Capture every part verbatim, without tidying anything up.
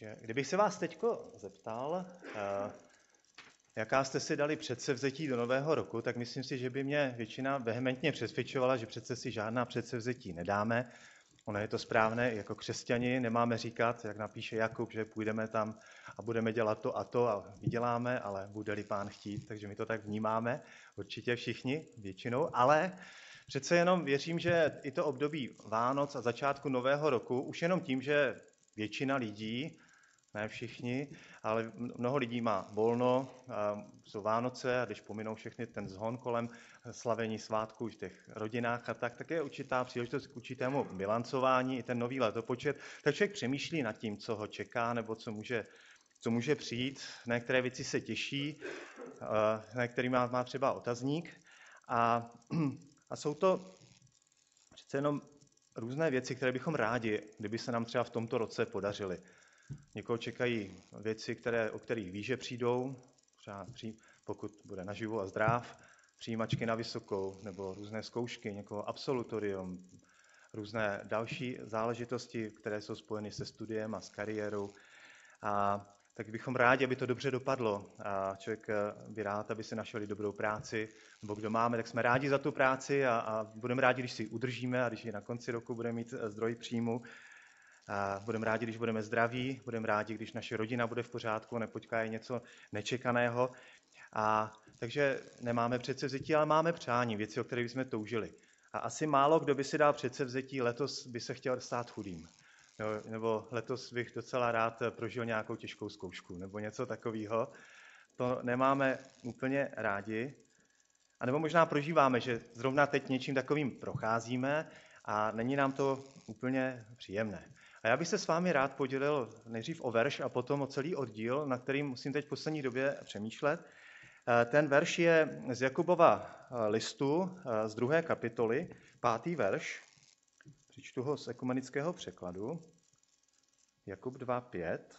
Takže kdybych se vás teďko zeptal, jaká jste si dali předsevzetí do nového roku, tak myslím si, že by mě většina vehementně přesvědčovala, že přece si žádná předsevzetí nedáme. Ono je to správné, jako křesťani nemáme říkat, jak napíše Jakub, že půjdeme tam a budeme dělat to a to a vyděláme, ale bude-li Pán chtít, takže my to tak vnímáme, určitě všichni, většinou, ale přece jenom věřím, že i to období Vánoc a začátku nového roku, už jenom tím, že většina lidí, ne všichni, ale mnoho lidí má volno, jsou Vánoce a když pominou všechny ten zhon kolem slavení svátku v těch rodinách a tak, tak je určitá příležitost k určitému bilancování, i ten nový letopočet, tak člověk přemýšlí nad tím, co ho čeká nebo co může, co může přijít, na některé věci se těší, na některý má, má třeba otazník a, a jsou to přece jenom různé věci, které bychom rádi, kdyby se nám třeba v tomto roce podařily. Někoho čekají věci, které, o kterých ví, že přijdou, třeba pokud bude naživu a zdrav, přijímačky na vysokou, nebo různé zkoušky, někoho absolutorium, různé další záležitosti, které jsou spojeny se studiem a s kariérou. A tak bychom rádi, aby to dobře dopadlo. A člověk by rád, aby si našli dobrou práci, nebo kdo máme, tak jsme rádi za tu práci a, a budeme rádi, když si ji udržíme a když ji na konci roku budeme mít zdroj příjmu. A budeme rádi, když budeme zdraví, budeme rádi, když naše rodina bude v pořádku, nepotká je něco nečekaného. A takže nemáme předsevzetí, ale máme přání, věci, o kterých jsme toužili. A asi málo kdo by si dal předsevzetí, letos by se chtěl stát chudým. Nebo letos bych docela rád prožil nějakou těžkou zkoušku, nebo něco takového. To nemáme úplně rádi. A nebo možná prožíváme, že zrovna teď něčím takovým procházíme a není nám to úplně příjemné. A já bych se s vámi rád podělil nejdřív o verš a potom o celý oddíl, na kterým musím teď v poslední době přemýšlet. Ten verš je z Jakubova listu z druhé kapitoly, pátý verš. Přečtu ho z ekumenického překladu. Jakub dva pět.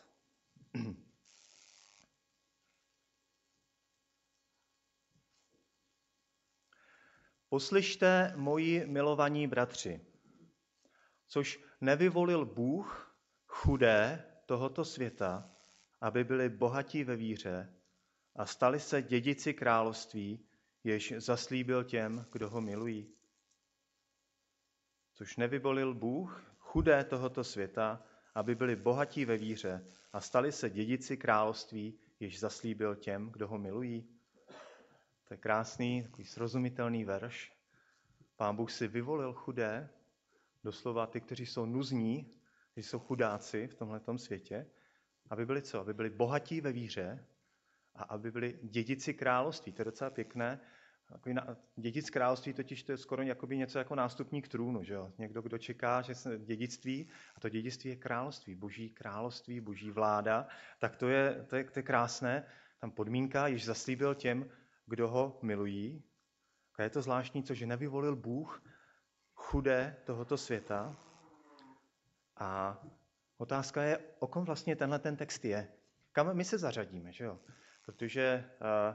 Poslyšte, moji milovaní bratři, což nevyvolil Bůh chudé tohoto světa, aby byli bohatí ve víře a stali se dědici království, jež zaslíbil těm, kdo ho milují. Což nevyvolil Bůh chudé tohoto světa, aby byli bohatí ve víře a stali se dědici království, jež zaslíbil těm, kdo ho milují. To je krásný, takový srozumitelný verš. Pán Bůh si vyvolil chudé, doslova ty, kteří jsou nuzní, kteří jsou chudáci v tomhletom světě, aby byli co? Aby byli bohatí ve víře a aby byli dědici království. To je docela pěkné. Dědic království totiž to je skoro něco jako nástupník trůnu. Že jo? Někdo, kdo čeká, že se dědictví, a to dědictví je království, boží království, boží vláda, tak to je, to je, to je krásné. Tam podmínka, již zaslíbil těm, kdo ho milují. A je to zvláštní, což nevyvolil Bůh chudé tohoto světa. A otázka je, o kom vlastně tenhle ten text je. Kam my se zařadíme, že jo? Protože,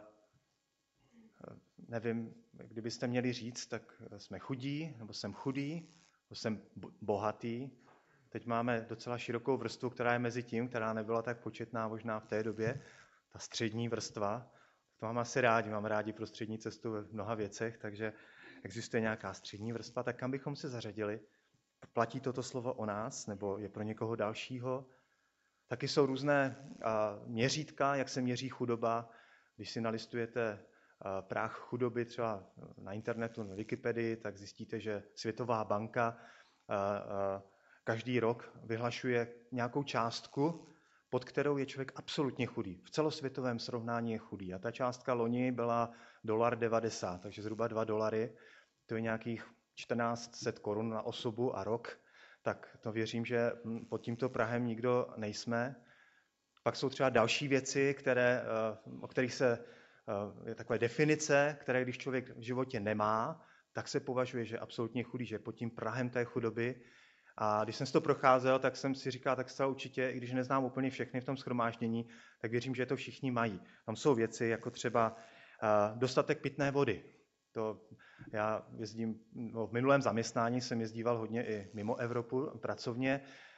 nevím, kdybyste měli říct, tak jsme chudí, nebo jsem chudý, nebo jsem bohatý. Teď máme docela širokou vrstvu, která je mezi tím, která nebyla tak početná možná v té době, ta střední vrstva. To máme asi rádi, máme rádi prostřední cestu v mnoha věcech, takže existuje nějaká střední vrstva, tak kam bychom se zařadili? Platí toto slovo o nás, nebo je pro někoho dalšího? Taky jsou různé měřítka, jak se měří chudoba. Když si nalistujete práh chudoby třeba na internetu, na Wikipedii, tak zjistíte, že Světová banka každý rok vyhlašuje nějakou částku, pod kterou je člověk absolutně chudý. V celosvětovém srovnání je chudý. A ta částka loni byla dolar devadesát, takže zhruba dva dolary. To je nějakých čtrnáct set korun na osobu a rok. Tak to věřím, že pod tímto prahem nikdo nejsme. Pak jsou třeba další věci, které, o kterých se je takové definice, které když člověk v životě nemá, tak se považuje, že je absolutně chudý, že je pod tím prahem té chudoby. A když jsem si to procházel, tak jsem si říkal, tak zcela určitě, i když neznám úplně všechny v tom shromáždění, tak věřím, že to všichni mají. Tam jsou věci, jako třeba uh, dostatek pitné vody. To já jezdím, no, v minulém zaměstnání jsem jezdíval hodně i mimo Evropu pracovně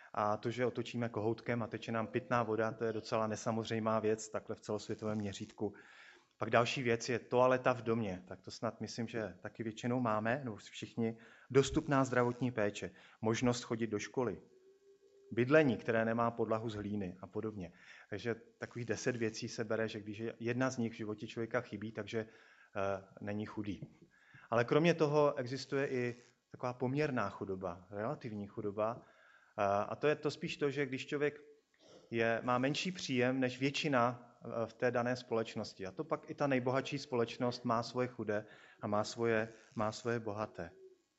A to, že otočíme kohoutkem a teče nám pitná voda, to je docela nesamozřejmá věc, takhle v celosvětovém měřítku. Pak další věc je toaleta v domě. Tak to snad myslím, že taky většinou máme, nebo všichni, dostupná zdravotní péče, možnost chodit do školy, bydlení, které nemá podlahu z hlíny a podobně. Takže takových deset věcí se bere, že když jedna z nich v životě člověka chybí, takže uh, není chudý. Ale kromě toho existuje i taková poměrná chudoba, relativní chudoba. Uh, a to je to spíš to, že když člověk je, má menší příjem než většina v té dané společnosti. A to pak i ta nejbohatší společnost má svoje chudé a má svoje, má svoje bohaté.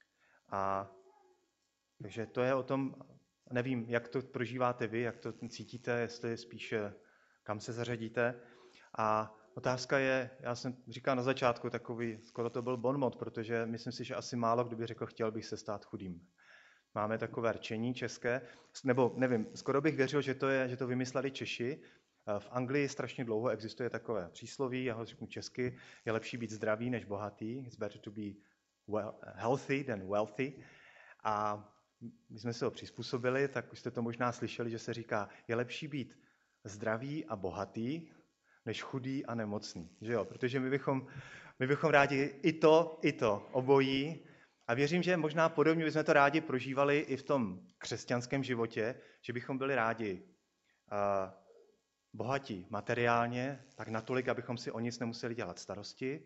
A takže to je o tom, nevím, jak to prožíváte vy, jak to cítíte, jestli spíš kam se zařadíte. A otázka je, já jsem říkal na začátku takový, skoro to byl bonmot, protože myslím si, že asi málo kdo by řekl, chtěl bych se stát chudým. Máme takové rčení české, nebo nevím, skoro bych věřil, že to, je, že to vymysleli Češi. V Anglii strašně dlouho existuje takové přísloví, já ho řeknu česky, je lepší být zdravý než bohatý. It's better to be well, healthy than wealthy. A my jsme se ho přizpůsobili, tak už jste to možná slyšeli, že se říká, je lepší být zdravý a bohatý, než chudý a nemocný. Že jo? Protože my bychom, my bychom rádi i to, i to, obojí. A věřím, že možná podobně bychom to rádi prožívali i v tom křesťanském životě, že bychom byli rádi uh, bohatí materiálně, tak natolik, abychom si o nic nemuseli dělat starosti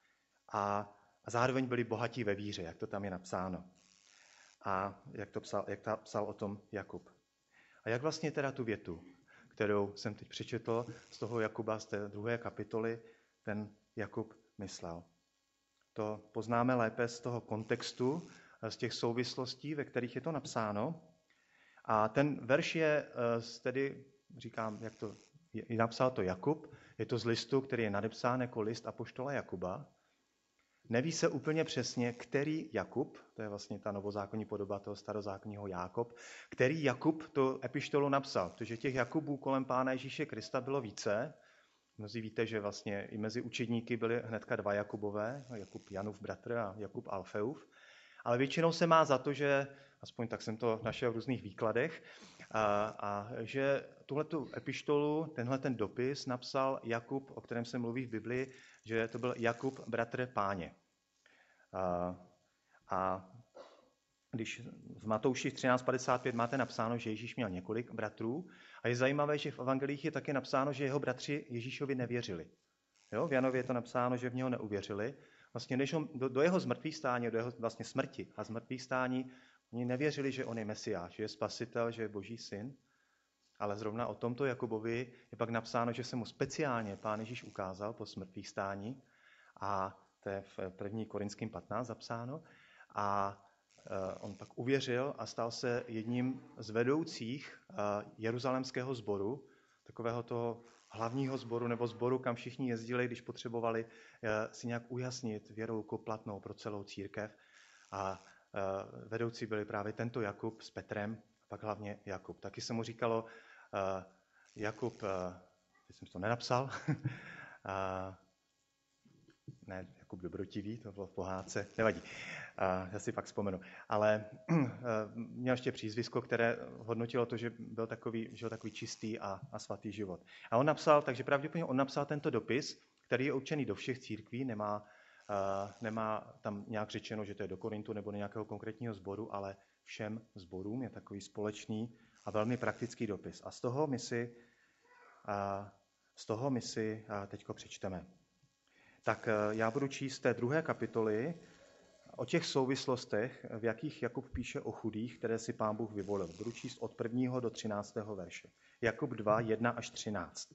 a, a zároveň byli bohatí ve víře, jak to tam je napsáno. A jak to psal, jak to psal o tom Jakub. A jak vlastně teda tu větu, kterou jsem teď přečetl z toho Jakuba, z té druhé kapitoly, ten Jakub myslel. To poznáme lépe z toho kontextu, z těch souvislostí, ve kterých je to napsáno. A ten verš je tedy, říkám, jak to je, napsal to Jakub, je to z listu, který je nadepsán jako list apoštola Jakuba. Neví se úplně přesně, který Jakub, to je vlastně ta novozákonní podoba toho starozákonního Jákob, který Jakub tu epištolu napsal, protože těch Jakubů kolem Pána Ježíše Krista bylo více. Mnozí víte, že vlastně i mezi učedníky byli hnedka dva Jakubové, Jakub Janův bratr a Jakub Alfeův. Ale většinou se má za to, že, aspoň tak jsem to našel v různých výkladech, a, a že tuhletu epištolu, tenhle ten dopis napsal Jakub, o kterém se mluví v Biblii, že to byl Jakub bratr Páně. A, a když v Matouši třináct padesát pět máte napsáno, že Ježíš měl několik bratrů, a je zajímavé, že v evangelích je také napsáno, že jeho bratři Ježíšovi nevěřili. Jo? V Janově je to napsáno, že v něho neuvěřili. Vlastně než on, do, do jeho zmrtvýchvstání, do jeho vlastně smrti a zmrtvýchvstání, oni nevěřili, že on je Mesiáš, že je spasitel, že je Boží syn. Ale zrovna o tomto Jakubovi je pak napsáno, že se mu speciálně Pán Ježíš ukázal po smrtvýchvstání. A to je v první Korinským patnáct zapsáno. A on pak uvěřil a stal se jedním z vedoucích jeruzalémského sboru, takového toho hlavního sboru nebo sboru, kam všichni jezdili, když potřebovali si nějak ujasnit věru platnou pro celou církev. A vedoucí byli právě tento Jakub s Petrem, a pak hlavně Jakub. Taky se mu říkalo Jakub, teď jsem to nenapsal, ne, Jakub Dobrotivý, to bylo v pohádce, nevadí, já si pak vzpomenu. Ale měl ještě přízvisko, které hodnotilo to, že byl takový, žil takový čistý a, a svatý život. A on napsal, takže pravděpodobně on napsal tento dopis, který je určený do všech církví, nemá, nemá tam nějak řečeno, že to je do Korintu nebo do nějakého konkrétního sboru, ale všem sborům je takový společný a velmi praktický dopis. A z toho my si, z toho my si teďko přečteme. Tak já budu číst z té druhé kapitoly o těch souvislostech, v jakých Jakub píše o chudých, které si Pán Bůh vyvolil. Budu číst od prvního do třináctého verše. Jakub dva, jedna až třináct.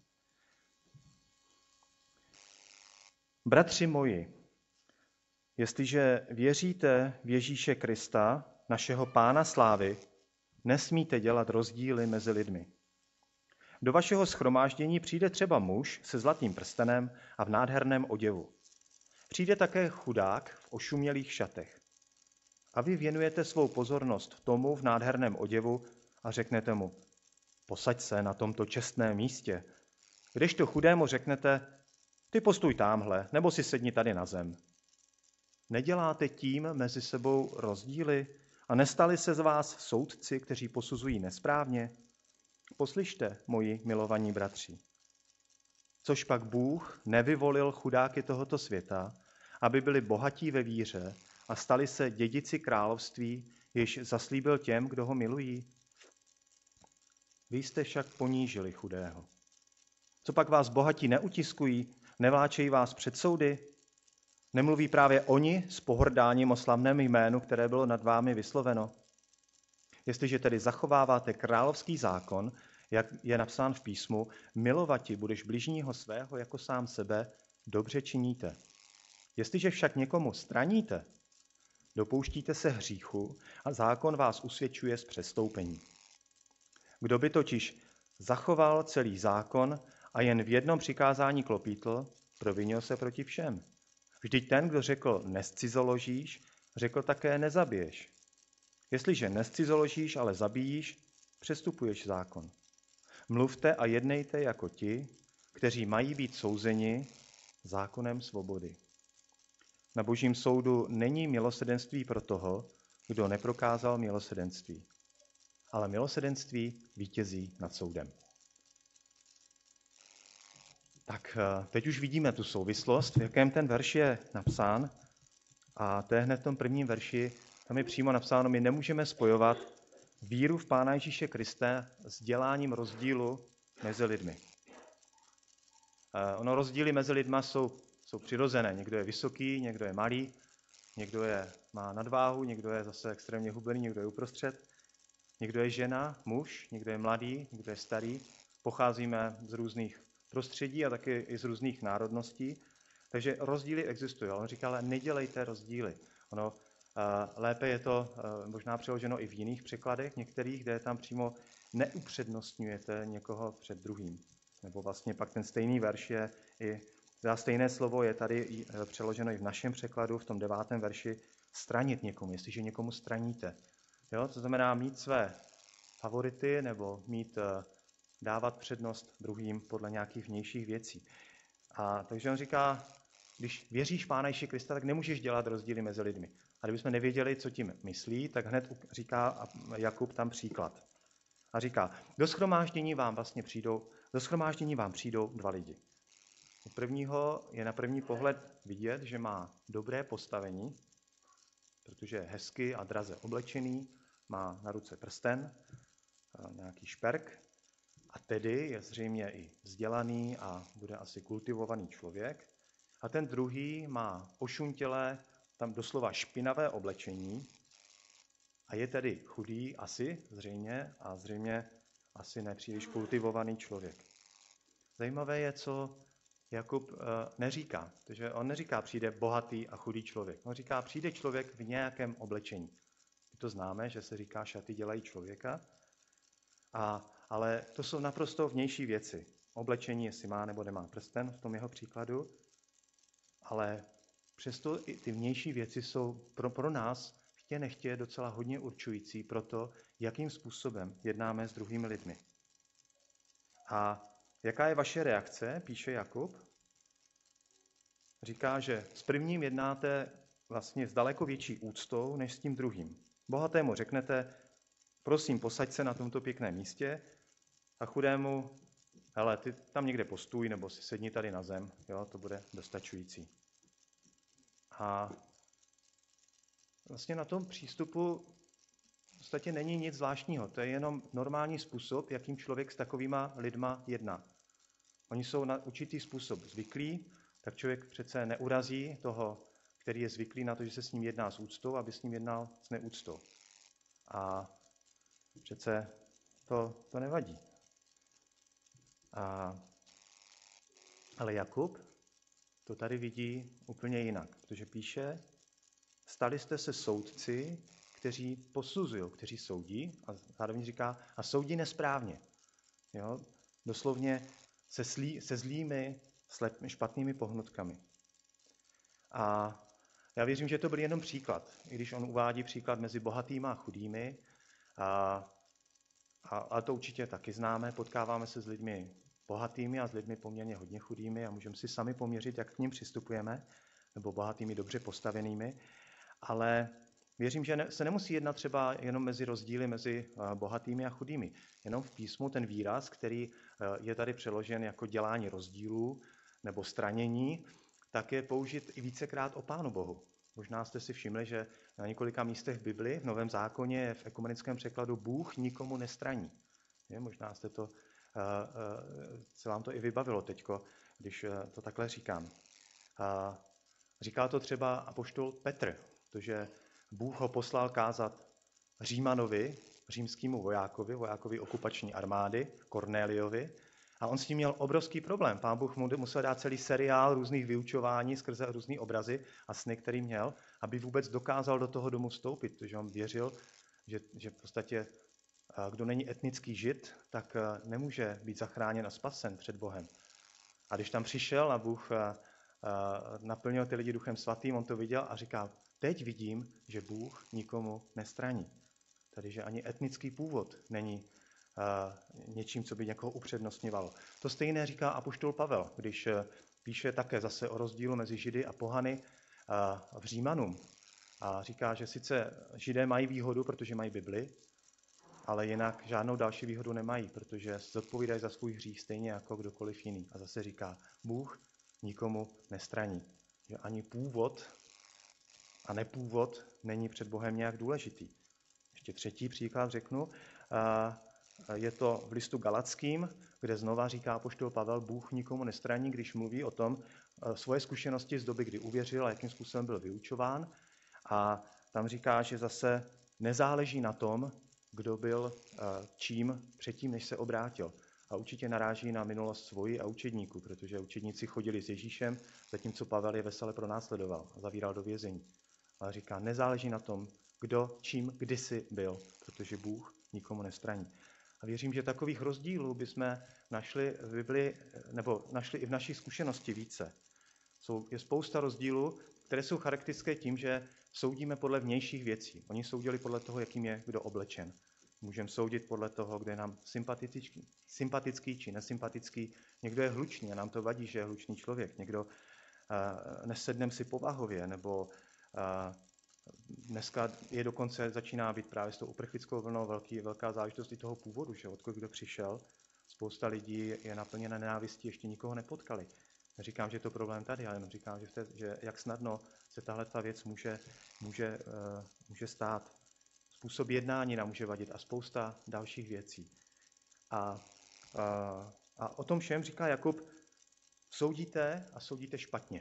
Bratři moji, jestliže věříte v Ježíše Krista, našeho Pána slávy, nesmíte dělat rozdíly mezi lidmi. Do vašeho shromáždění přijde třeba muž se zlatým prstenem a v nádherném oděvu. Přijde také chudák v ošumělých šatech. A vy věnujete svou pozornost tomu v nádherném oděvu a řeknete mu, posaď se na tomto čestném místě. Kdežto chudému řeknete, ty postůj támhle, nebo si sedni tady na zem. Neděláte tím mezi sebou rozdíly A nestali se z vás soudci, kteří posuzují nesprávně? Poslyšte, moji milovaní bratři. Což pak Bůh nevyvolil chudáky tohoto světa, aby byli bohatí ve víře a stali se dědici království, jež zaslíbil těm, kdo ho milují? Vy jste však ponížili chudého. Co pak vás bohatí neutiskují, nevláčejí vás před soudy? Nemluví právě oni s pohrdáním o slavném jménu, které bylo nad vámi vysloveno? Jestliže tedy zachováváte královský zákon, jak je napsán v písmu, milovati budeš bližního svého jako sám sebe, dobře činíte. Jestliže však někomu straníte, dopouštíte se hříchu a zákon vás usvědčuje z přestoupení. Kdo by totiž zachoval celý zákon a jen v jednom přikázání klopítl, provinil se proti všem. Vždyť ten, kdo řekl nescizoložíš, řekl také nezabiješ. Jestliže nescizoložíš, ale zabíjíš, přestupuješ zákon. Mluvte a jednejte jako ti, kteří mají být souzeni zákonem svobody. Na božím soudu není milosrdenství pro toho, kdo neprokázal milosrdenství. Ale milosrdenství vítězí nad soudem. Tak teď už vidíme tu souvislost, v jakém ten verš je napsán. A to je hned v tom prvním verši, tam je přímo napsáno, my nemůžeme spojovat víru v Pána Ježíše Krista s děláním rozdílu mezi lidmi. Ono rozdíly mezi lidma jsou, jsou přirozené. Někdo je vysoký, někdo je malý, někdo je, má nadváhu, někdo je zase extrémně hubený, někdo je uprostřed. Někdo je žena, muž, někdo je mladý, někdo je starý. Pocházíme z různých prostředí a taky i z různých národností. Takže rozdíly existují. On říká, ale nedělejte rozdíly. Ono, uh, lépe je to uh, možná přeloženo i v jiných překladech, některých, kde tam přímo neupřednostňujete někoho před druhým. Nebo vlastně pak ten stejný verš je i, za stejné slovo je tady uh, přeloženo i v našem překladu, v tom devátém verši, stranit někomu, jestliže někomu straníte. Jo, to znamená mít své favority nebo mít, dávat přednost druhým podle nějakých vnějších věcí. A takže on říká, když věříš Pána Ježíše Krista, tak nemůžeš dělat rozdíly mezi lidmi. A kdybychom nevěděli, co tím myslí, tak hned říká Jakub tam příklad. A říká, do shromáždění vám vlastně přijdou, do shromáždění vám přijdou dva lidi. U prvního je na první pohled vidět, že má dobré postavení, protože je hezky a draze oblečený, má na ruce prsten, nějaký šperk a tedy je zřejmě i vzdělaný a bude asi kultivovaný člověk. A ten druhý má ošuntělé, tam doslova špinavé oblečení a je tedy chudý asi zřejmě a zřejmě asi nepříliš kultivovaný člověk. Zajímavé je, co Jakub uh, neříká, protože on neříká, přijde bohatý a chudý člověk. On říká, přijde člověk v nějakém oblečení. My to známe, že se říká, šaty dělají člověka, a, ale to jsou naprosto vnější věci. Oblečení, jestli má nebo nemá prsten v tom jeho příkladu, ale přesto i ty vnější věci jsou pro, pro nás chtě nechtě docela hodně určující pro to, jakým způsobem jednáme s druhými lidmi. A jaká je vaše reakce, píše Jakub? Říká, že s prvním jednáte vlastně s daleko větší úctou, než s tím druhým. Bohatému řeknete, prosím, posaď se na tomto pěkném místě, a chudému, hele, ty tam někde postůj, nebo si sedni tady na zem, jo, to bude dostačující. A vlastně na tom přístupu v podstatě není nic zvláštního. To je jenom normální způsob, jakým člověk s takovýma lidma jedná. Oni jsou na určitý způsob zvyklí, tak člověk přece neurazí toho, který je zvyklý na to, že se s ním jedná s úctou, aby s ním jednal s neúctou. A přece to, to nevadí. A, ale Jakub to tady vidí úplně jinak, protože píše, stali jste se soudci, kteří posuzují, kteří soudí, a zároveň říká, a soudí nesprávně. Jo? Doslovně se, slí, se zlými, slep, špatnými pohnutkami. A já věřím, že to byl jenom příklad, i když on uvádí příklad mezi bohatými a chudými. A, a, a to určitě taky známe, potkáváme se s lidmi bohatými a s lidmi poměrně hodně chudými a můžeme si sami poměřit, jak k ním přistupujeme, nebo bohatými dobře postavenými. Ale Věřím, že se nemusí jednat třeba jenom mezi rozdíly mezi bohatými a chudými. Jenom v písmu ten výraz, který je tady přeložen jako dělání rozdílů nebo stranění, tak je použit i vícekrát o Pánu Bohu. Možná jste si všimli, že na několika místech v Bibli, v Novém zákoně, je v ekumenickém překladu Bůh nikomu nestraní. Je, možná jste to, se vám to i vybavilo teďko, když to takhle říkám. Říká to třeba apoštol Petr, protože Bůh ho poslal kázat Římanovi, římskému vojákovi, vojákovi okupační armády, Kornéliovi, a on s tím měl obrovský problém. Pán Bůh mu musel dát celý seriál různých vyučování skrze různý obrazy a sny, který měl, aby vůbec dokázal do toho domu vstoupit, protože on věřil, že, že v podstatě kdo není etnický žid, tak nemůže být zachráněn a spasen před Bohem. A když tam přišel a Bůh naplnil ty lidi Duchem Svatým, on to viděl a říkal, teď vidím, že Bůh nikomu nestraní. Tedy, že ani etnický původ není uh, něčím, co by někoho upřednostňovalo. To stejné říká apoštol Pavel, když uh, píše také zase o rozdílu mezi Židy a pohany uh, v Římanům. A říká, že sice Židé mají výhodu, protože mají Bibli, ale jinak žádnou další výhodu nemají, protože zodpovídají za svůj hřích stejně jako kdokoliv jiný. A zase říká, Bůh nikomu nestraní. Že ani původ a nepůvod není před Bohem nějak důležitý. Ještě třetí příklad řeknu. Je to v listu Galackým, kde znova říká apoštol Pavel, Bůh nikomu nestraní, když mluví o tom svoje zkušenosti z doby, kdy uvěřil a jakým způsobem byl vyučován. A tam říká, že zase nezáleží na tom, kdo byl čím předtím, než se obrátil. A určitě naráží na minulost svoji a učedníků, protože učedníci chodili s Ježíšem, zatímco Pavel je vesele pronásledoval a zavíral do vězení. Ale říká, nezáleží na tom, kdo čím kdysi byl, protože Bůh nikomu nestraní. A věřím, že takových rozdílů bychom našli v Bibli, nebo našli i v naší zkušenosti více. Jsou, je spousta rozdílů, které jsou charakteristické tím, že soudíme podle vnějších věcí. Oni soudili podle toho, jakým je kdo oblečen. Můžeme soudit podle toho, kdo je nám sympatický, sympatický či nesympatický. Někdo je hlučný a nám to vadí, že je hlučný člověk. Někdo uh, nesednem si povahově, nebo uh, dneska je dokonce, začíná být právě s tou uprchlickou vlnou velký, velká záležitost i toho původu, že odkud kdo přišel. Spousta lidí je naplněna nenávistí, ještě nikoho nepotkali. Neříkám, že je to problém tady, ale jenom říkám, že, v té, že jak snadno se tahle ta věc může, může, uh, může stát. Způsob jednání nám může vadit a spousta dalších věcí. A, a, a o tom všem říká Jakub, soudíte a soudíte špatně.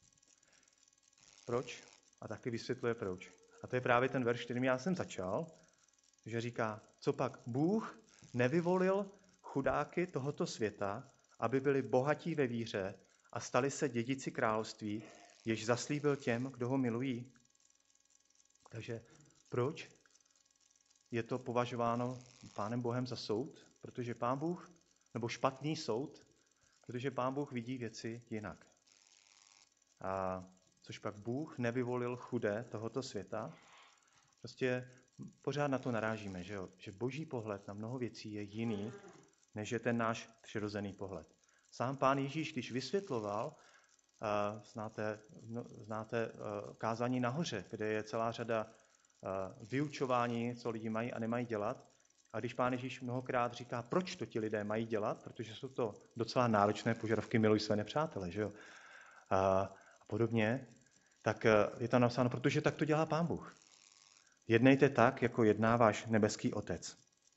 Proč? A taky vysvětluje proč. A to je právě ten verš, kterým já jsem začal, že říká, co pak Bůh nevyvolil chudáky tohoto světa, aby byli bohatí ve víře a stali se dědici království, jež zaslíbil těm, kdo ho milují. Takže proč je to považováno Pánem Bohem za soud? Protože Pán Bůh, nebo špatný soud, protože Pán Bůh vidí věci jinak. A což pak Bůh nevyvolil chudé tohoto světa. Prostě pořád na to narážíme, že, jo? Že boží pohled na mnoho věcí je jiný, než je ten náš přirozený pohled. Sám Pán Ježíš, když vysvětloval, uh, znáte, no, znáte uh, kázání nahoře, kde je celá řada uh, vyučování, co lidi mají a nemají dělat. A když Pán Ježíš mnohokrát říká, proč to ti lidé mají dělat, protože jsou to docela náročné požadavky, miluj své nepřátele, že jo? A podobně, tak je tam napsáno, protože tak to dělá Pán Bůh. Jednejte tak, jako jedná váš nebeský Otec.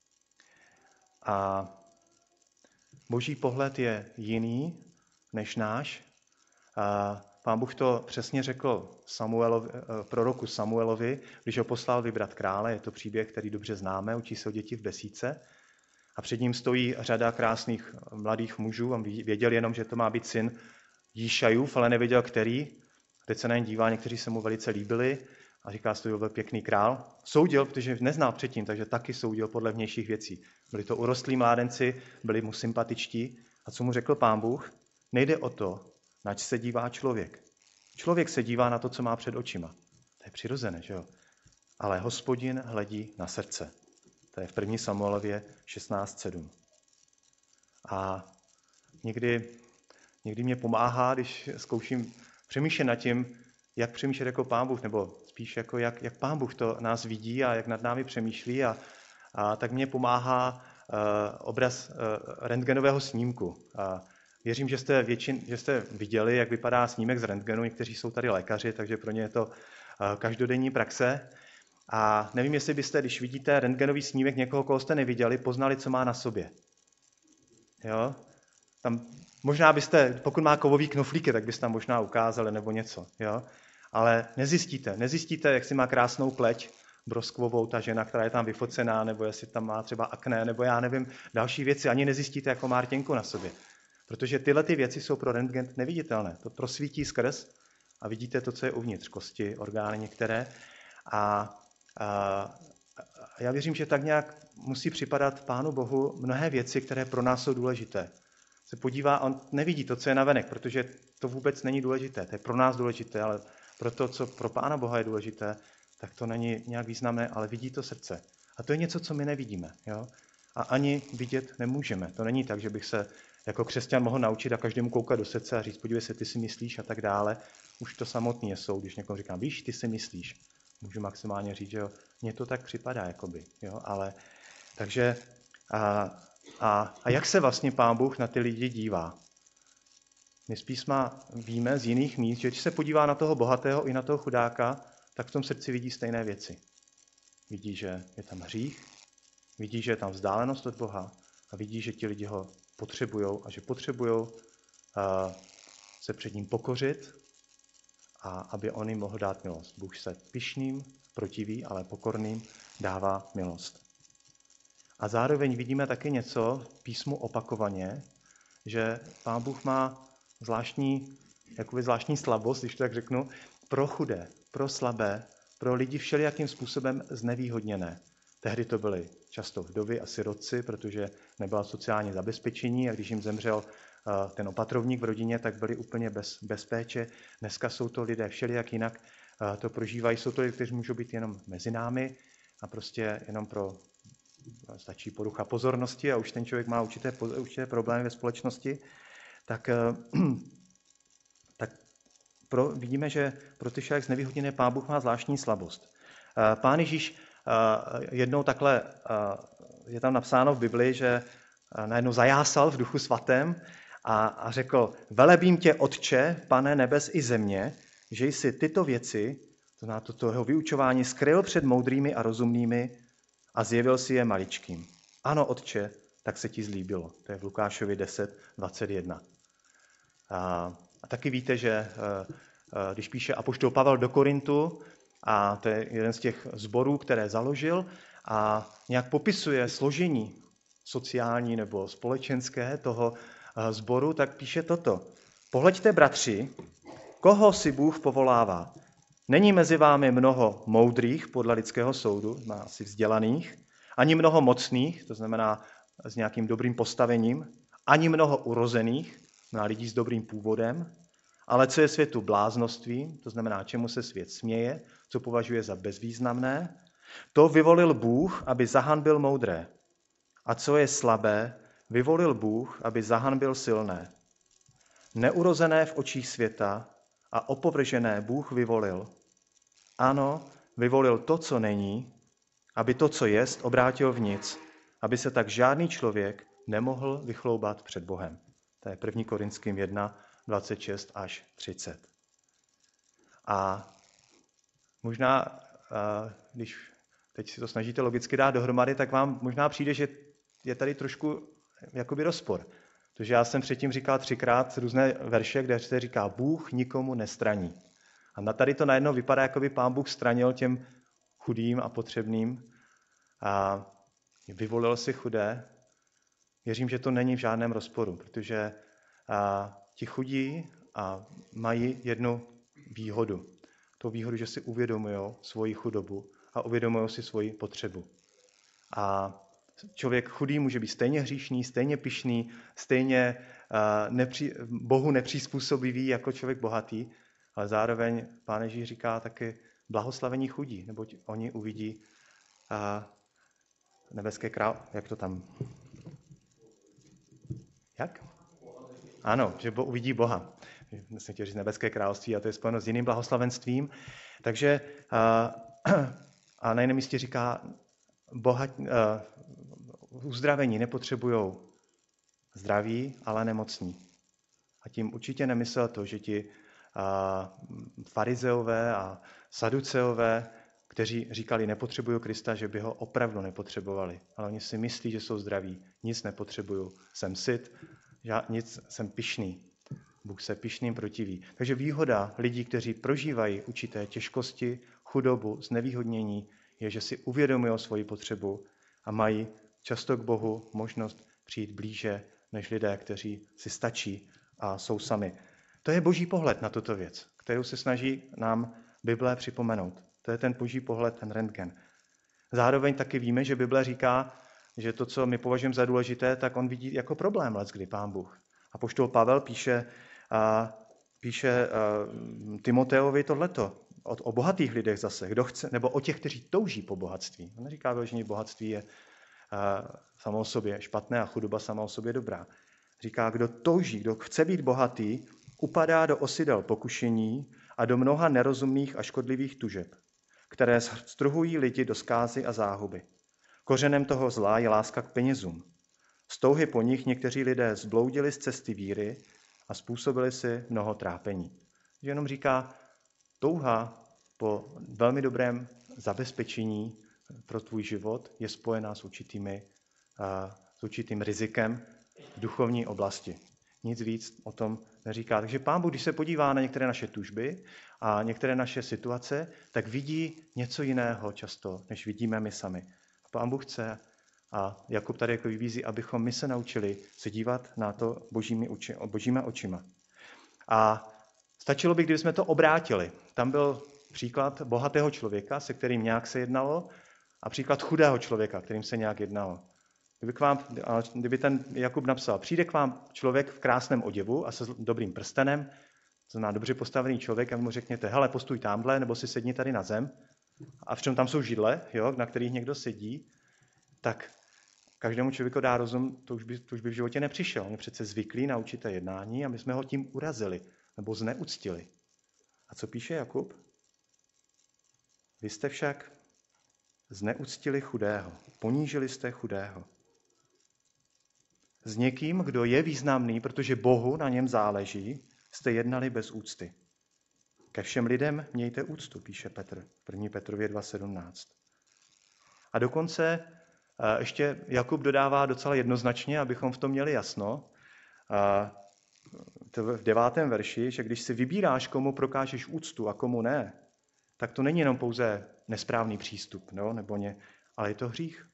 A boží pohled je jiný než náš. A Pán Bůh to přesně řekl Samuelovi, proroku Samuelovi, když ho poslal vybrat krále. Je to příběh, který dobře známe, učí se o děti v besídce. A před ním stojí řada krásných mladých mužů. On věděl jenom, že to má být syn Jíšajův, ale nevěděl, který. Teď se na ně dívá, někteří se mu velice líbili a říká, že to byl pěkný král. Soudil, protože neznal předtím, takže taky soudil podle vnějších věcí. Byli to urostlí mládenci, byli mu sympatičtí. A co mu řekl Pán Bůh? Nejde o to, nač se dívá člověk. Člověk se dívá na to, co má před očima. To je přirozené, že jo? Ale Hospodin hledí na srdce. To je v první Samuelově šestnáct sedm. A někdy, někdy mě pomáhá, když zkouším přemýšlet nad tím, jak přemýšlet jako Pán Bůh, nebo spíš jako jak, jak Pán Bůh to nás vidí a jak nad námi přemýšlí a, a tak mě pomáhá uh, obraz uh, rentgenového snímku. A věřím, že jste, většin, že jste viděli, jak vypadá snímek z rentgenu. Někteří jsou tady lékaři, takže pro ně je to uh, každodenní praxe. A nevím, jestli byste, když vidíte rentgenový snímek někoho, koho jste neviděli, poznali, co má na sobě. Jo? Tam možná byste, pokud má kovový knoflíky, tak byste tam možná ukázali nebo něco. Jo? Ale nezjistíte. Nezjistíte, jak si má krásnou pleť broskvovou ta žena, která je tam vyfocená, nebo jestli tam má třeba akné, nebo já nevím, další věci. Ani nezjistíte, jako má rtěnku na sobě. Protože tyhle ty věci jsou pro rentgen neviditelné. To prosvítí skrz a vidíte to, co je uvnitř, kosti, orgány některé. A, a já věřím, že tak nějak musí připadat Pánu Bohu mnohé věci, které pro nás jsou důležité. Se podívá, on nevidí to, co je navenek, protože to vůbec není důležité. To je pro nás důležité, ale pro to, co pro Pána Boha je důležité, tak to není nějak významné, ale vidí to srdce. A to je něco, co my nevidíme. Jo? A ani vidět nemůžeme. To není tak, že bych se jako křesťan mohl naučit a každému koukat do srdce a říct, podívej se, ty si myslíš a tak dále. Už to samotný je soud, když někomu říkám, víš, ty si myslíš. Můžu maximálně říct, že jo, mně to tak připadá, jakoby. Jo? Ale, takže, a, a, a jak se vlastně Pán Bůh na ty lidi dívá? My z písma víme z jiných míst, že když se podívá na toho bohatého i na toho chudáka, tak v tom srdci vidí stejné věci. Vidí, že je tam hřích, vidí, že je tam vzdálenost od Boha a vidí, že ti lidi ho potřebují a že potřebují se před ním pokořit a aby on jim mohl dát milost. Bůh se pyšným protiví, ale pokorným dává milost. A zároveň vidíme taky něco v písmu opakovaně, že Pán Bůh má zvláštní, jakoby zvláštní slabost, když to tak řeknu, pro chudé, pro slabé, pro lidi všelijakým způsobem znevýhodněné. Tehdy to byly často vdovy a sirotci, protože nebyla sociální zabezpečení a když jim zemřel ten opatrovník v rodině, tak byli úplně bez, bez péče. Dneska jsou to lidé všelijak jinak to prožívají. Jsou to lidé, kteří můžou být jenom mezi námi a prostě jenom pro stačí porucha pozornosti a už ten člověk má určité, určité problémy ve společnosti. Tak, tak pro, vidíme, že pro ty všelijak znevýhodněné Pán Bůh má zvláštní slabost. Pán Ježíš jednou takhle, je tam napsáno v Bibli, že najednou zajásal v Duchu svatém a, a řekl, velebím tě, Otče, Pane nebes i země, že jsi tyto věci, to znamená toto jeho vyučování, skryl před moudrými a rozumnými a zjevil si je maličkým. Ano, Otče, tak se ti zlíbilo. To je v Lukášovi deset dvacet jedna. A, a taky víte, že když píše apoštol Pavel do Korintu, a to je jeden z těch sborů, které založil a nějak popisuje složení sociální nebo společenské toho sboru, tak píše toto. Pohleďte, bratři, koho si Bůh povolává. Není mezi vámi mnoho moudrých podle lidského soudu, má asi vzdělaných, ani mnoho mocných, to znamená s nějakým dobrým postavením, ani mnoho urozených, na lidí s dobrým původem, ale co je světu bláznostvím, to znamená, čemu se svět směje, co považuje za bezvýznamné, to vyvolil Bůh, aby zahanbil moudré. A co je slabé, vyvolil Bůh, aby zahanbil silné. Neurozené v očích světa a opovržené Bůh vyvolil. Ano, vyvolil to, co není, aby to, co jest, obrátil v nic, aby se tak žádný člověk nemohl vychloubat před Bohem. To je první Korinským jedna, dvacet šest až třicet. A možná, když teď si to snažíte logicky dát dohromady, tak vám možná přijde, že je tady trošku jakoby rozpor. Protože já jsem předtím říkal třikrát různé verše, kde se říká Bůh nikomu nestraní. A na tady to najednou vypadá, jako by Pán Bůh stranil těm chudým a potřebným a vyvolil si chudé. Věřím, že to není v žádném rozporu, protože a, ti chudí a mají jednu výhodu. Tu výhodu, že si uvědomují svoji chudobu a uvědomují si svoji potřebu. A člověk chudý může být stejně hříšný, stejně pyšný, stejně uh, nepří, Bohu nepřizpůsobivý jako člověk bohatý, ale zároveň Pán Ježíš říká taky blahoslavení chudí, neboť oni uvidí uh, nebeské král. Jak to tam? Jak? Ano, že bo, uvidí Boha. Myslím, že nebeské království a to je spojeno s jiným blahoslavenstvím. Takže a, a na jiném místě říká, bohat, a, uzdravení nepotřebují zdraví, ale nemocní. A tím určitě nemyslel to, že ti a, farizeové a saduceové, kteří říkali, nepotřebuju Krista, že by ho opravdu nepotřebovali. Ale oni si myslí, že jsou zdraví. Nic nepotřebuju. Jsem syt, nic, jsem pyšný. Bůh se pyšným protiví. Takže výhoda lidí, kteří prožívají určité těžkosti, chudobu, znevýhodnění, je, že si uvědomují svoji potřebu a mají často k Bohu možnost přijít blíže než lidé, kteří si stačí a jsou sami. To je boží pohled na tuto věc, kterou se snaží nám Bible připomenout. To je ten boží pohled, ten rentgen. Zároveň taky víme, že Bible říká, že to, co my považujeme za důležité, tak on vidí jako problém leckdy Pán Bůh. Apoštol Pavel píše, a píše a, Timoteovi tohleto, o, o bohatých lidech zase, kdo chce, nebo o těch, kteří touží po bohatství. On neříká, že bohatství je a, samo o sobě špatné a chudoba sama o sobě dobrá. Říká, kdo touží, kdo chce být bohatý, upadá do osidel pokušení a do mnoha nerozumných a škodlivých tužeb, které strhují lidi do zkázy a záhuby. Kořenem toho zla je láska k penězům. Z touhy po nich někteří lidé zbloudili z cesty víry a způsobili si mnoho trápení. Že jenom říká, touha po velmi dobrém zabezpečení pro tvůj život je spojená s, určitými, s určitým rizikem v duchovní oblasti. Nic víc o tom neříká. Takže Pán Bůh, když se podívá na některé naše tužby a některé naše situace, tak vidí něco jiného často, než vidíme my sami. Pán Bůh chce, a Jakub tady jako vyvízí, abychom my se naučili se dívat na to božími, oči, božíma očima. A stačilo by, kdybychom to obrátili. Tam byl příklad bohatého člověka, se kterým nějak se jednalo, a příklad chudého člověka, kterým se nějak jednalo. Kdyby, k vám, kdyby ten Jakub napsal, přijde k vám člověk v krásném oděvu a se dobrým prstenem, to znamená dobře postavený člověk, a mu řekněte, hele, postuj tamhle, nebo si sedni tady na zem, a v čem tam jsou židle, jo, na kterých někdo sedí, tak každému člověku dá rozum, to už by, to už by v životě nepřišel. On je přece zvyklý na určité jednání a my jsme ho tím urazili nebo zneuctili. A co píše Jakub? Vy jste však zneuctili chudého, ponížili jste chudého. S někým, kdo je významný, protože Bohu na něm záleží, jste jednali bez úcty. Ke všem lidem mějte úctu, píše Petr, první Petrově dva sedmnáct. A dokonce ještě Jakub dodává docela jednoznačně, abychom v tom měli jasno, v devátém verši, že když si vybíráš, komu prokážeš úctu a komu ne, tak to není jenom pouze nesprávný přístup, no, nebo ně, ale je to hřích.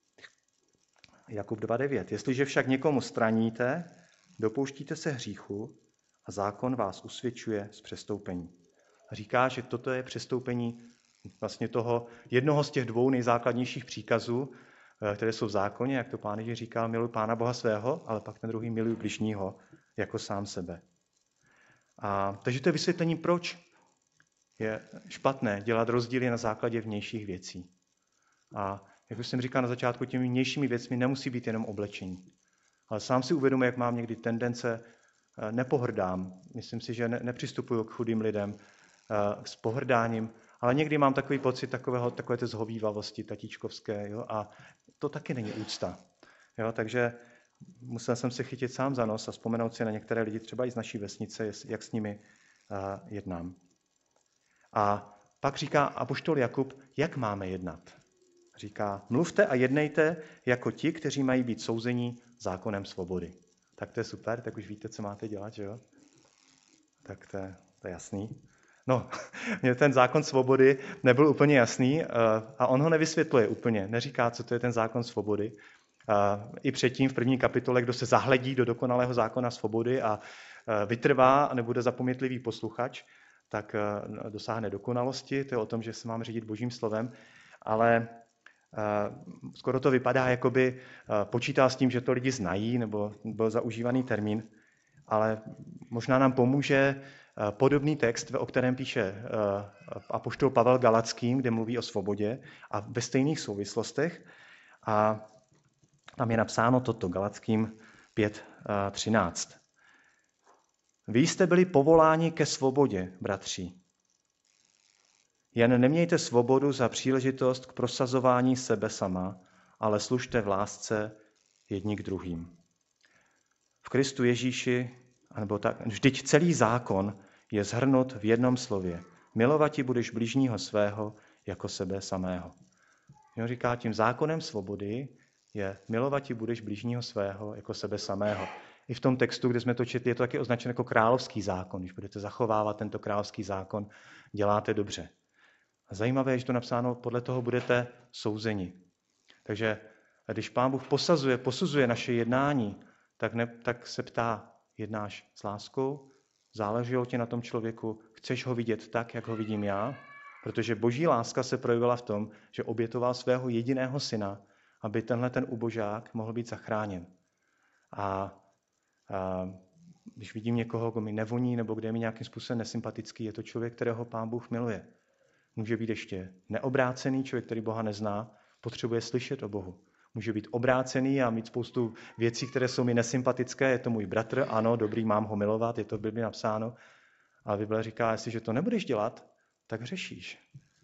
Jakub dva devět. Jestliže však někomu straníte, dopouštíte se hříchu a zákon vás usvědčuje z přestoupení. A říká, že toto je přestoupení vlastně toho jednoho z těch dvou nejzákladnějších příkazů, které jsou v zákoně, jak to Pán Ježíš říkal, miluj Pána Boha svého, ale pak ten druhý miluj bližního jako sám sebe. A, takže to je vysvětlení, proč je špatné dělat rozdíly na základě vnějších věcí. A jak už jsem říkal na začátku, těmi vnějšími věcmi nemusí být jenom oblečení. Ale sám si uvědomuji, jak mám někdy tendence, nepohrdám. Myslím si, že ne, nepřistupuju k chudým lidem s pohrdáním, ale někdy mám takový pocit takového, takové té zhovívavosti tatíčkovské, jo, a to taky není úcta. Jo, takže musel jsem se chytit sám za nos a vzpomenout si na některé lidi, třeba i z naší vesnice, jak s nimi uh, jednám. A pak říká apoštol Jakub, jak máme jednat. Říká, mluvte a jednejte jako ti, kteří mají být souzení zákonem svobody. Tak to je super, tak už víte, co máte dělat, že jo? Tak to je, to je jasný. No, mě ten zákon svobody nebyl úplně jasný a on ho nevysvětluje úplně. Neříká, co to je ten zákon svobody. I předtím v první kapitole, kdo se zahledí do dokonalého zákona svobody a vytrvá a nebude zapomnětlivý posluchač, tak dosáhne dokonalosti. To je o tom, že se máme řídit Božím slovem. Ale skoro to vypadá, jakoby počítá s tím, že to lidi znají, nebo byl zaužívaný termín. Ale možná nám pomůže podobný text, o kterém píše apoštol Pavel Galackým, kde mluví o svobodě a ve stejných souvislostech. A tam je napsáno toto, Galackým pět třináct. Vy jste byli povoláni ke svobodě, bratři. Jen nemějte svobodu za příležitost k prosazování sebe sama, ale služte v lásce jedni k druhým. V Kristu Ježíši, anebo tak, vždyť celý zákon je shrnut v jednom slově. Milovati budeš bližního svého jako sebe samého. On říká, tím zákonem svobody je milovati budeš bližního svého jako sebe samého. I v tom textu, kde jsme to četli, je to taky označeno jako královský zákon. Když budete zachovávat tento královský zákon, děláte dobře. A zajímavé je, že to napsáno, podle toho budete souzeni. Takže když Pán Bůh posazuje, posuzuje naše jednání, tak, ne, tak se ptá, jednáš s láskou? Záleží ti na tom člověku? Chceš ho vidět tak, jak ho vidím já? Protože boží láska se projevila v tom, že obětoval svého jediného syna, aby tenhle ten ubožák mohl být zachráněn. A, a když vidím někoho, kdo mi nevoní, nebo kde je mi nějakým způsobem nesympatický, je to člověk, kterého Pán Bůh miluje. Může být ještě neobrácený člověk, který Boha nezná, potřebuje slyšet o Bohu. Může být obrácený a mít spoustu věcí, které jsou mi nesympatické. Je to můj bratr, ano, dobrý, mám ho milovat, je to v Bibli napsáno. Ale Bible říká, jestliže to nebudeš dělat, tak hřešíš.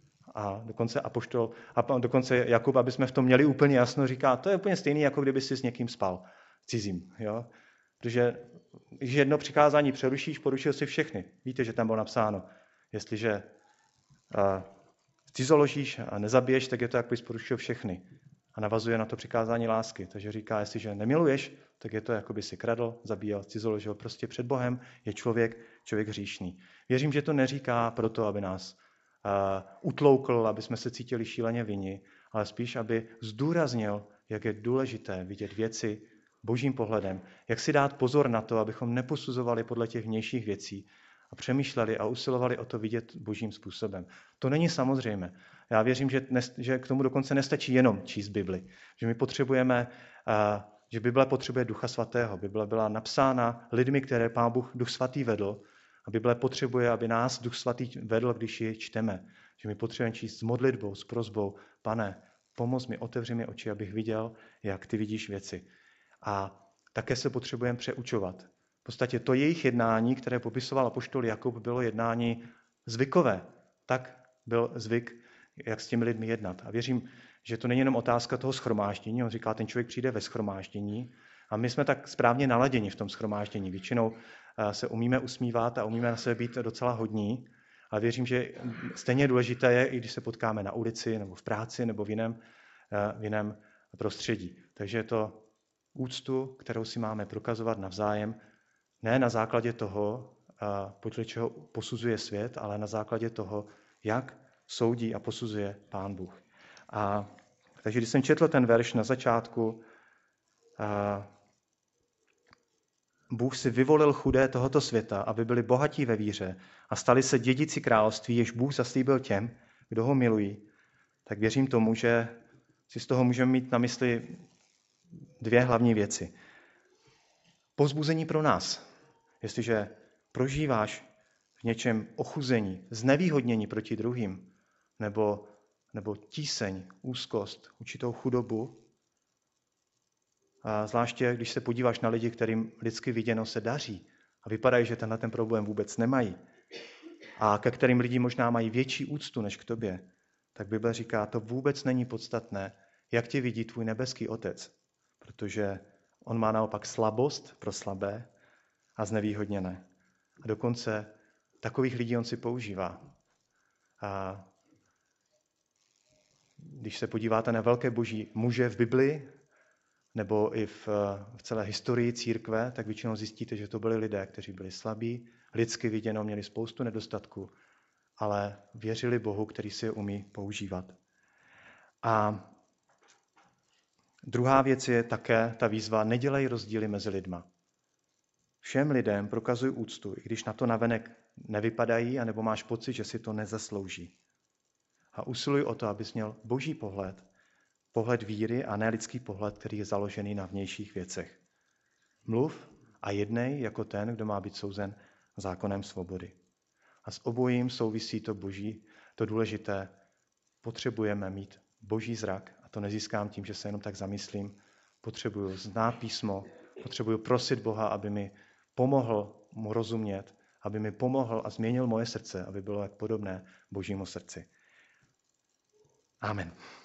A dokonce apoštol, a dokonce Jakub, aby jsme v tom měli úplně jasno, říká, to je úplně stejný, jako kdyby si s někým spal, cizím. Jo? Protože když jedno přikázání přerušíš, porušil si všechny. Víte, že tam bylo napsáno, jestliže uh, cizoložíš a nezabiješ, tak je to, jak bys porušil všechny. A navazuje na to přikázání lásky. Takže říká, jestliže nemiluješ, tak je to, jako by si kradl, zabíjel, cizoložil. Prostě před Bohem je člověk, člověk hříšný. Věřím, že to neříká proto, aby nás uh, utloukl, aby jsme se cítili šíleně vinni, ale spíš, aby zdůraznil, jak je důležité vidět věci božím pohledem, jak si dát pozor na to, abychom neposuzovali podle těch vnějších věcí a přemýšleli a usilovali o to vidět božím způsobem. To není samozřejmé. Já věřím, že, ne, že k tomu dokonce nestačí jenom číst Bibli. Že my potřebujeme, uh, že Bible potřebuje Ducha Svatého. Bible byla napsána lidmi, které Pán Bůh Duch Svatý vedl. A Bible potřebuje, aby nás Duch Svatý vedl, když ji čteme. Že my potřebujeme číst s modlitbou, s prosbou. Pane, pomoz mi, otevři mi oči, abych viděl, jak ty vidíš věci. A také se potřebujeme přeučovat. V podstatě to jejich jednání, které popisoval apoštol Jakub, bylo jednání zvykové. Tak byl zvyk, jak s těmi lidmi jednat. A věřím, že to není jenom otázka toho shromáždění. On říká, ten člověk přijde ve shromáždění a my jsme tak správně naladěni v tom shromáždění. Většinou se umíme usmívat a umíme na sebe být docela hodní. Ale věřím, že stejně důležité je, i když se potkáme na ulici nebo v práci nebo v jiném, v jiném prostředí. Takže je to úctu, kterou si máme prokazovat navzájem, ne na základě toho, podle čeho posuzuje svět, ale na základě toho, jak soudí a posuzuje Pán Bůh. A, takže když jsem četl ten verš na začátku, a, Bůh si vyvolil chudé tohoto světa, aby byli bohatí ve víře a stali se dědici království, jež Bůh zaslíbil těm, kdo ho milují, tak věřím tomu, že si z toho můžeme mít na mysli dvě hlavní věci. Povzbuzení pro nás. Jestliže prožíváš v něčem ochuzení, znevýhodnění proti druhým, nebo, nebo tíseň, úzkost, určitou chudobu, a zvláště když se podíváš na lidi, kterým lidsky viděno se daří a vypadají, že tenhle ten problém vůbec nemají a ke kterým lidi možná mají větší úctu než k tobě, tak Bible říká, to vůbec není podstatné, jak tě vidí tvůj nebeský Otec, protože on má naopak slabost pro slabé a znevýhodněné. A dokonce takových lidí on si používá. A když se podíváte na velké boží muže v Biblii, nebo i v, v celé historii církve, tak většinou zjistíte, že to byli lidé, kteří byli slabí, lidsky viděno měli spoustu nedostatků, ale věřili Bohu, který si je umí používat. A druhá věc je také ta výzva, nedělej rozdíly mezi lidma. Všem lidem prokazuj úctu, i když na to navenek nevypadají, anebo máš pocit, že si to nezaslouží. A usiluj o to, abys měl boží pohled, pohled víry a ne lidský pohled, který je založený na vnějších věcech. Mluv a jednej jako ten, kdo má být souzen zákonem svobody. A s obojím souvisí to boží, to důležité. Potřebujeme mít boží zrak, a to nezískám tím, že se jenom tak zamyslím. Potřebuju znát písmo, potřebuju prosit Boha, aby mi pomohl mu rozumět, aby mi pomohl a změnil moje srdce, aby bylo jak podobné božímu srdci. Amen.